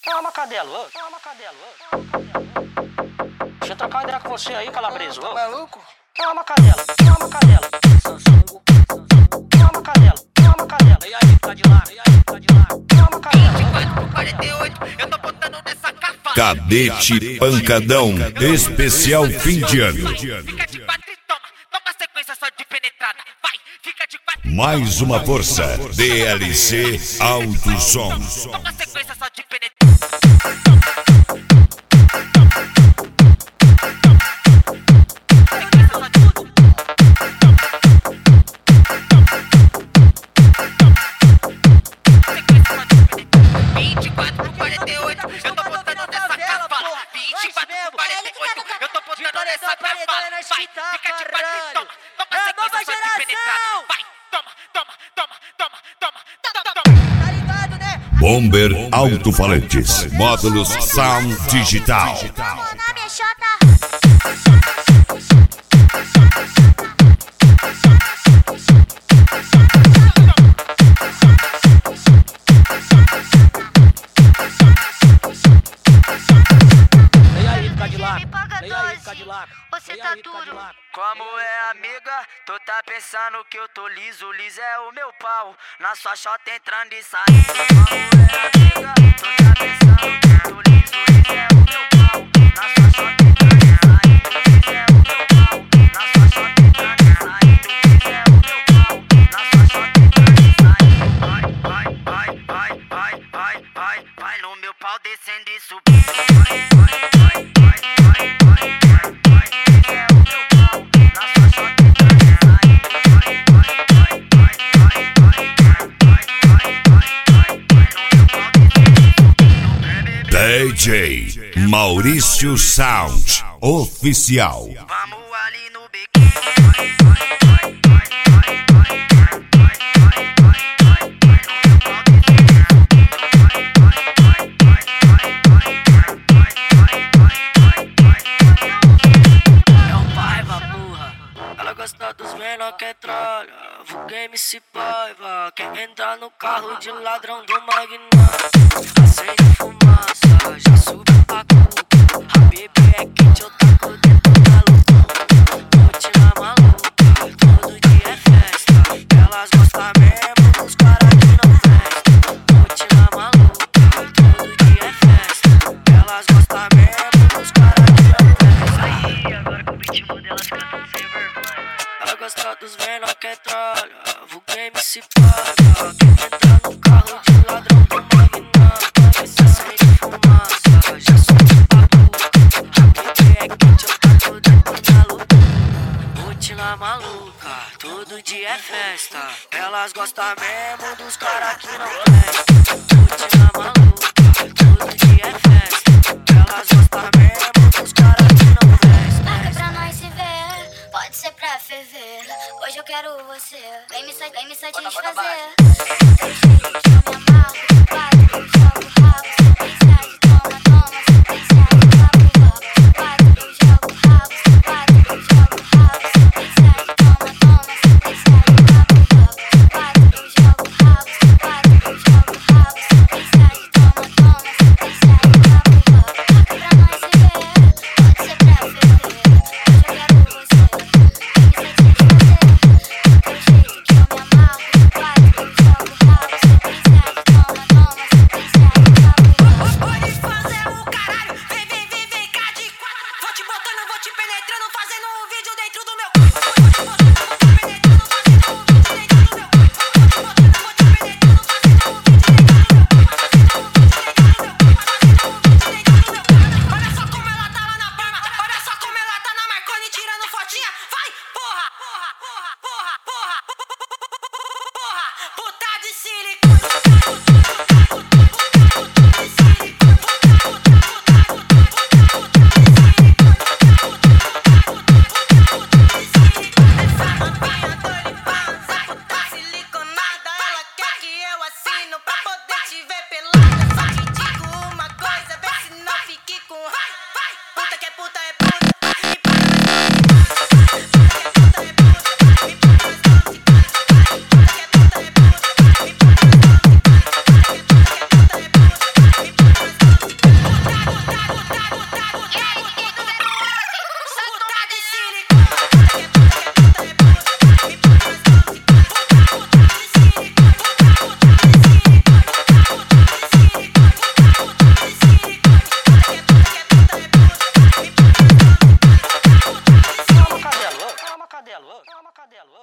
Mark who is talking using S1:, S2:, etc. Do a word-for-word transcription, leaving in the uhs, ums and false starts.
S1: Calma, cadelo, ô. Calma, cadelo, ô. Deixa eu trocar uma ideia com você aí, calabreso, ô.
S2: Maluco?
S1: Calma, cadelo, calma, cadelo. Calma, cadelo, calma, cadelo. E aí, tá de lá, e aí, tá de lá. Calma, cadelo.
S3: vinte e quatro por quarenta e oito, eu tô botando nessa cafada.
S4: Cadete Pancadão, especial fim de ano.
S3: Fica de quatro e toma, toma sequência só de penetrada. Vai, fica de quatro.
S4: Mais uma força, D L C Alto Som.
S3: Toma sequência só de penetrada. vinte e quatro por quarenta e oito, eu tô botando nessa cavala. vinte e quatro por quarenta e oito, eu tô botando nessa cavala. Vai, fica de quatro e toma, toma sequência só de penetrada. Vai, toma, toma, toma, toma, toma, toma, toma.
S2: Tá ligado, né?
S4: Bomber Alto-Falantes, módulos Sound Digital.
S5: Vamos na bichota.
S1: E aí, Cadillac?
S5: Me paga
S1: E aí,
S5: doze.
S1: Cadillac?
S5: Você
S1: E
S5: tá
S1: aí,
S5: duro.
S1: Cadillac?
S6: Como é, amiga? Tu tá pensando que eu tô liso, liso é o meu pau. Na sua chota entrando e saindo. Como é, amiga? Tu tá pensando que eu tô liso, liso é o meu pau. Na sua chota entrando e saindo, liso é o meu pau. Na sua chota entrando e saindo, liso é o meu pau. Na sua chota entrando e saindo. Vai, vai, vai, vai, vai, vai, vai, vai no meu pau descendo e subindo. Vai, vai, vai, vai, vai, vai, vai, vai, liso é o meu pau. Na sua chota entrando e saindo. Vai, vai, vai, vai, vai, vai, vai, vai, vai, vai, vai no meu pau descendo e subindo.
S4: D J Maurício Sound Oficial.
S6: Vamos ali no bequinho. Vai, vai, vai, vai, vai, vai, vai, vai, vai, vai, vai, vai no meu pau descendo e subindo. Vai, vai, vai, vai, vai, vai, vai, vai, vai, vai, vai.
S7: É um paiva, porra. Ela gosta dos menor que trolha. Vulguei M C Paiva. Quer entrar no carro de ladrão do magnata. Acende fumaça, já subi pra cuca. A bebê é quente, eu taco dentro da louca. Rotina maluca, todo dia é festa. Elas gostam mesmo dos caras que não festam. Rotina maluca, todo dia é festa. Elas gostam mesmo dos caras que não festam.
S6: Aí, agora que o ritmo delas canta sem vergonha.
S7: Ela gosta dos menor que trolha. Vulguei M C Paiva. Quer entrar no carro de ladrão do magnata. Acende fumaça, já subi pra cuca. A bebê é quente, eu taco dentro da luta. Rotina maluca, todo dia é festa. Elas gostam mesmo dos caras que não prestam. Rotina maluca.